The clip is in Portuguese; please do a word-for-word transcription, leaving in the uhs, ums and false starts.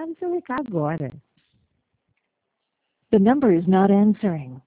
grave seu recado agora. The number is not answering.